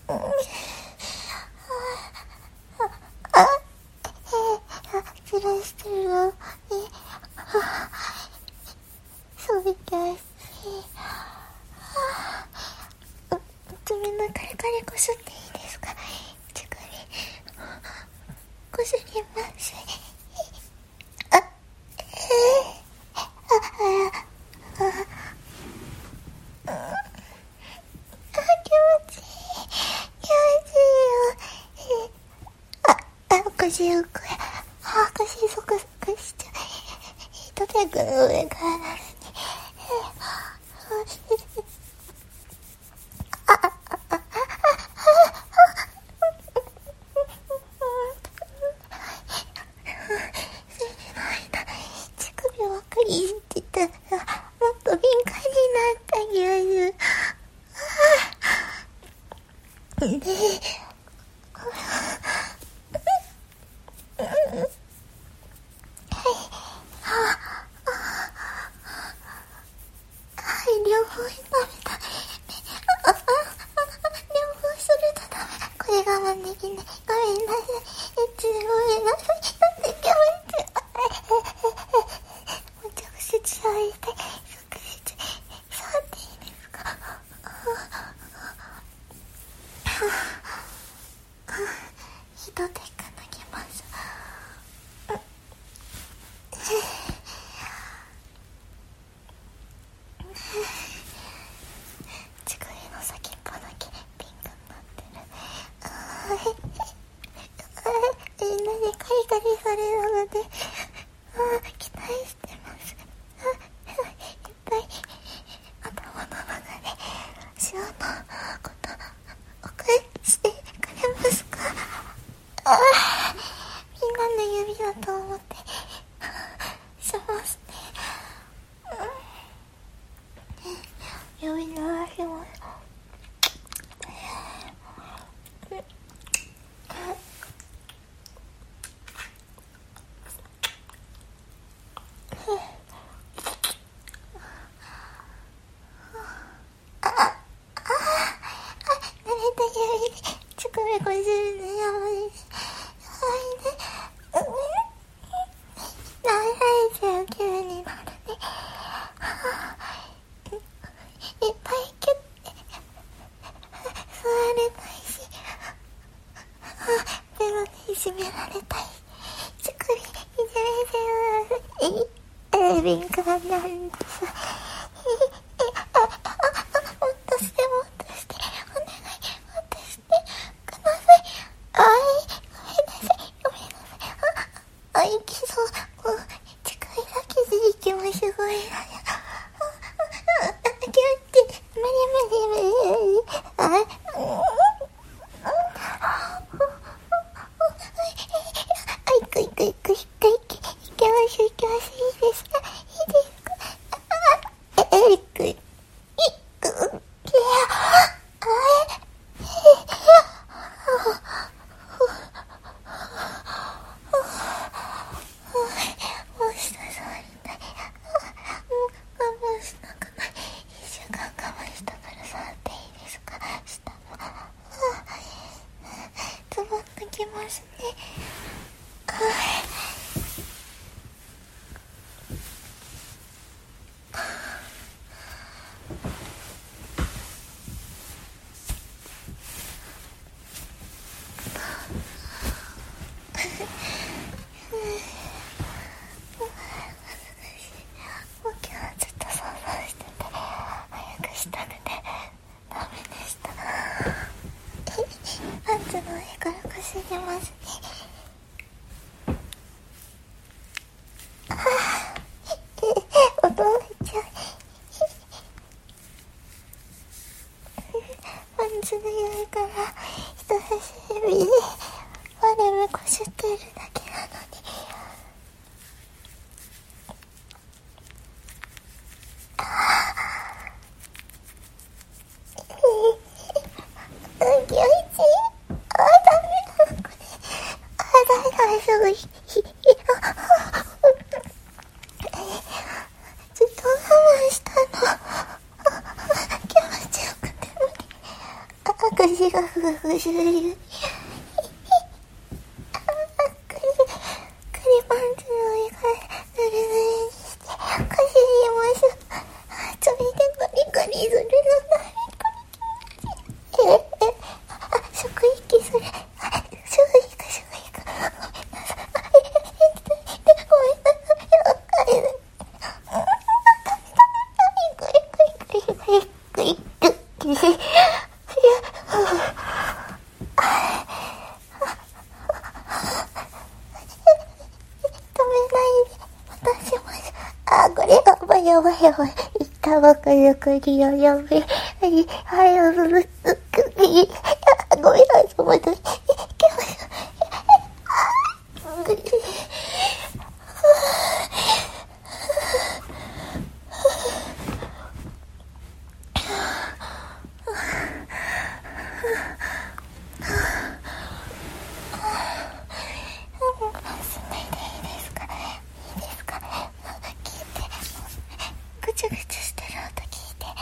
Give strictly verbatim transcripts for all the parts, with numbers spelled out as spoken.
つらいしてるの。そうみたい。爪のカリカリこすっていいですか？乳首こすります。あ、あ、あ、あ、あ、気持ちいい。気持ちいいよ。あ、あ、おかしい、おかしい。あ、おかしい、そこそこしちゃう。ヒートテックの上からなるに。乳首ばっかりいじってたら、もっと敏感になった気がする。で、両方食べた。両方するとダメ。これ我慢できない。ごめんなさい。え、ちごめんなさい。なんで気持ちもう直接触りたい。直接触っていいですか？ヒートテック脱ぎます。乳首の先っぽだけピンクになってる。あーみんなでカリカリされるので、あー期待してます。あいっぱい頭の中で塩のこと送してくれますか？あーみんなの指だと思ってしますね。指鳴らします。乳首こするのやばいです。やばいね。流れちゃう気分になるね。いっぱいキュッて吸われたいし、ベロでいじめられたい。乳首いじめてる。え、敏感なんです。もっとしてもっとして、お願いもっとしてください。あい、ごめんなさい、ごめんなさい。あ、あ、いきそう。もう乳首だけで息もすごいな。キュッて無理無理無理。あ、いくいくいくいくいくいけますいけます。いいですか？いいですか？え、いくいくいや、あもう下触りたい。もう我慢しなくない。一週間我慢したから触っていいですか？下もズボッときますね。もう今日はずっと想像してて早くしたくてダメでした。パンツの上からこすりますね。驚いちゃう。パンツの上から人差し指で我めこすってるだけなのに。気持ちいい。あ、ダメだこれ。あ、ダメだ、すぐひひずっと我慢したの。気持ちよくて無理。あ、 腰がふわふわするよ。クリパンツの上からぬるぬるにしてかすります。それでガリガリするのだ。ええ、あ、食息する。あ、食息食息。ごめんなさい。あ、え、え、え、ごめんなさい。あ、え、グリグリグリグリグリグリグリ。やばいやばい。いったばかりの国よ、やべえ。はい、はい、うるすくい。ごめんなさい、また。ぐちゃぐちゃしてる音聞いて。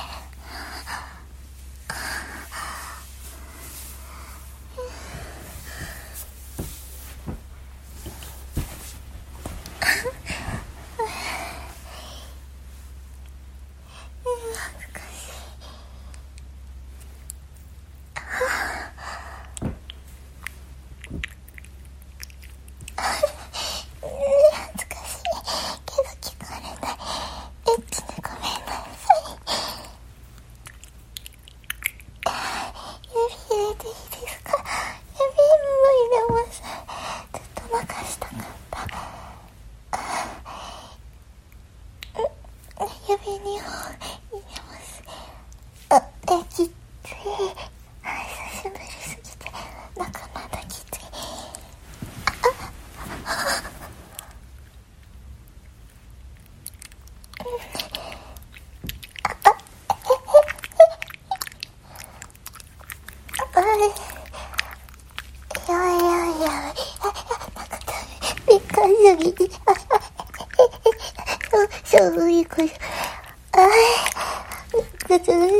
指にほん入れます。あ、え、きつい。久しぶりすぎてなかなかきつい。そういうこと。ああ、ぐつぐつに。もっとい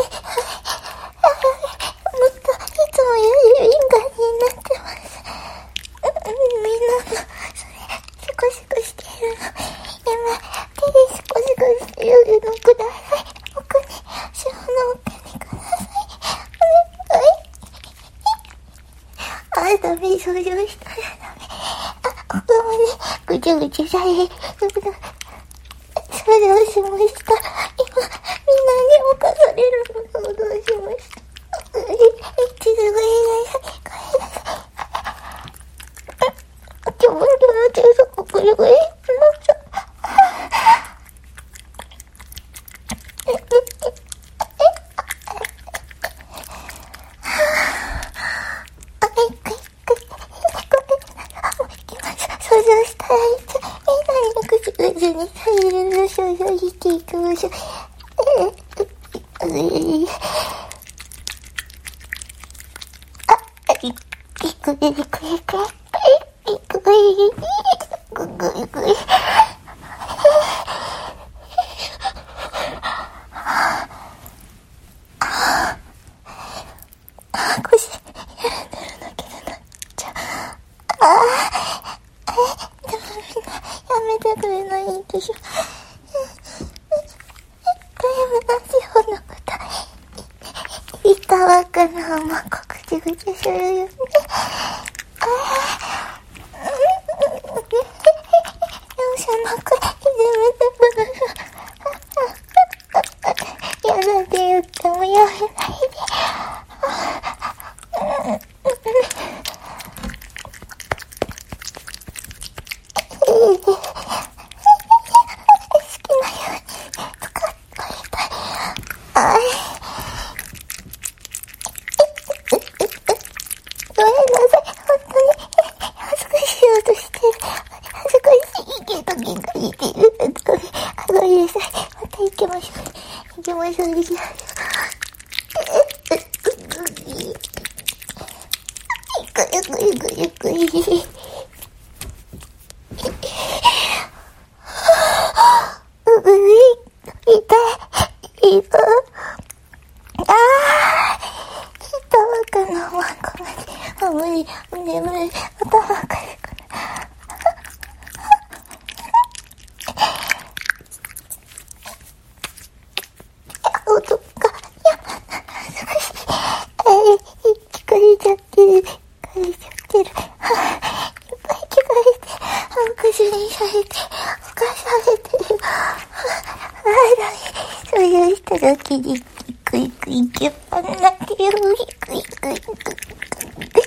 つもより敏感になってます。みんなもそれシコシコしてるの今手でシコシコしてるのください。奥に後ろの奥にください。お願い。あ、ダメ、掃除をしたらダメ。あ、ここまでぐちゃぐちゃされる。それをしました。今、みんなに侵されるのをどうしました。え、ちょっとごめんなさい。ごめんなさい。ちょ、ちょ、ちょ、そこ、これ、これ、想像したらいつ、みんなにぐちぐちにされるのを想像していきましょう。あ、い、いくりくりくりくりくりくりくり。腰やらんでるだけでなっちゃう。ああ、でもみんなやめてくれないでしょ。これもラジオの歌いたわかなまこぐちぐちするよね。ああ、容赦なくいじめてくる。やだって言ってもやめないで。痛い。ああ、人のまんこまで。あ、無理、眠い。頭がかゆくなる。音が、やばな、少し。えー、聞かれちゃってる。聞かれちゃってる。はぁ、いっぱい聞かれて、ハンカチにされて、ふかされてる。はぁ、ダメ。そういう人だけに、クイクイキュッパンなってる。クイクイクイクイクイ。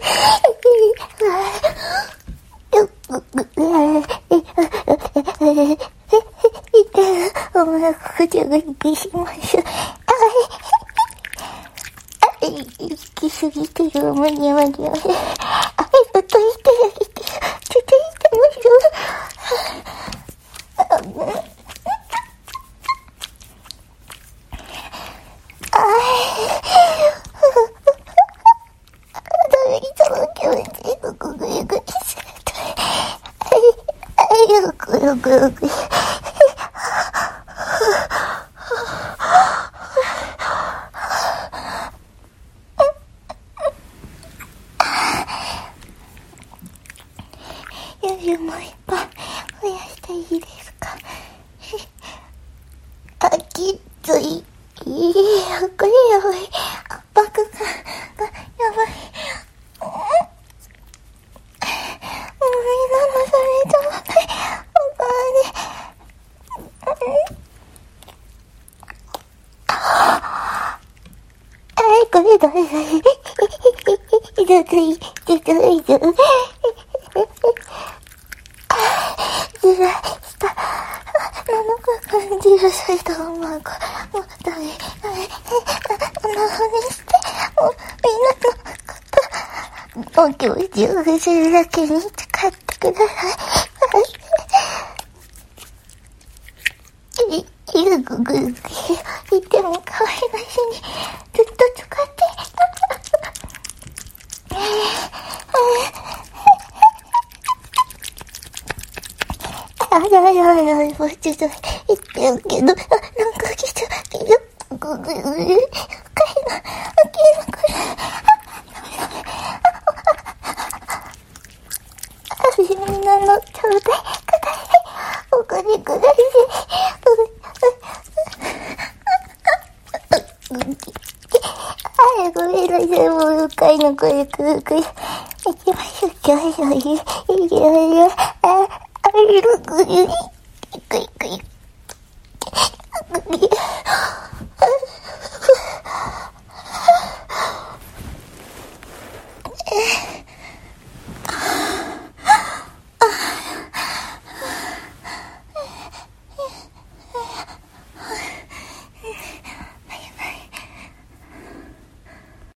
お前、こちゃがにしましょう。あれ、意識すぎてる、むにゃむにゃ。あれ、ずっと言ってあげて、ちょっと言ってますよ。あダメ、その気持ち、ぐぐぐぐぐすると。あい、よくよくよく。夜もう一本増やしていいですか？あ、きつい。いや、これやばい。圧迫感がやばい。うん。もうみんなのそれともない。おかわり。うん。あい、これだめだめ。いたくい、いたくい、ずらした。なのか感じがされたまま、もうダメ、ダメ。こんな風にして、もうみんなのこと、お気持ちを伏せるだけに使ってください。い、いるぐぐぐ、いても可愛らしに、ずっと使って。あらららら、もうちょっと言ってるけど、あ、なんか来ちゃうよ。ぐぐぐ、深いな、大きいな、これ。あ、みんなのちょうだい、ください。お金ください。あ、ごめんなさい、もう深いの、これ、くるくる。行きましょう、ちょいちょい、いいよ、いいよ、あ、あいるぐり、くいくい。